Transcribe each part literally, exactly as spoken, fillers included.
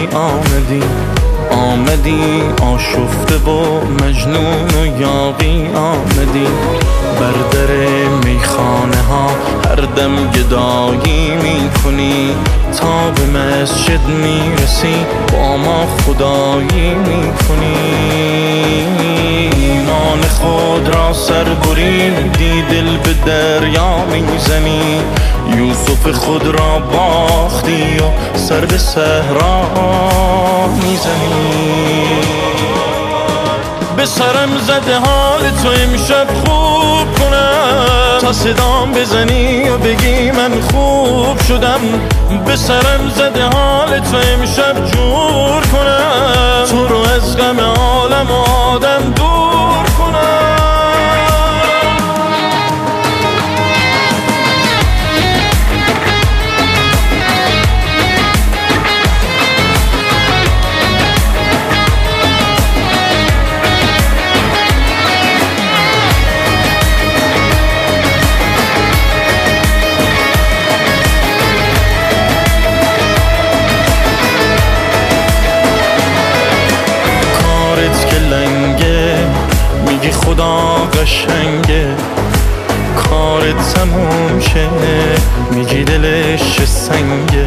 آمدی آمدی آشفته و مجنون و یاغی آمدی بر در میخانه ها هر دم گدایی میکنی تا به مسجد میرسی با ما خدایی میکنی ایمان خود را سر بریدی دل به دریا میزنی یوسف خود را باختی و سر به صحرا میزنی به سرم زده حال تو امشب خوب کنم تا صدام بزنی و بگی من خوب شدم به سرم زده حال تو امشب جور کنم تو رو از غم عالم و آدم دور کنم میگی خدا قشنگه کارت تموم شه میگی دلش سنگه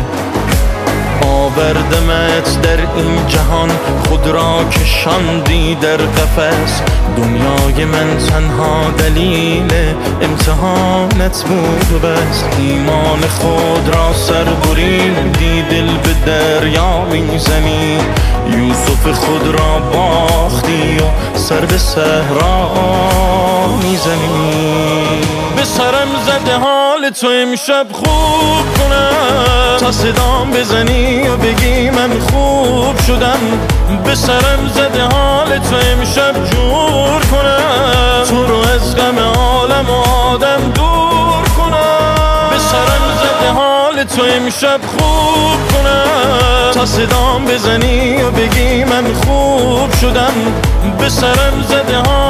آوردمت در این جهان خود را کشاندی در قفس دنیای من تنها دلیل امتحانت بود و بس ایمان خود را سر بریدی دل به دریا میزنی یوسف خود را باختی و سر به صحرا میزنی به سرم زده حال تو امشب خوب کنم تا صدام بزنی و بگی من خوب شدم به سرم زده حال تو امشب جور کنم تو رو از غم عالم و آدم دور کنم به سرم زده حال تو امشب خوب کنم تا صدام بزنی و بگی من خوب شدم به سرم زده حال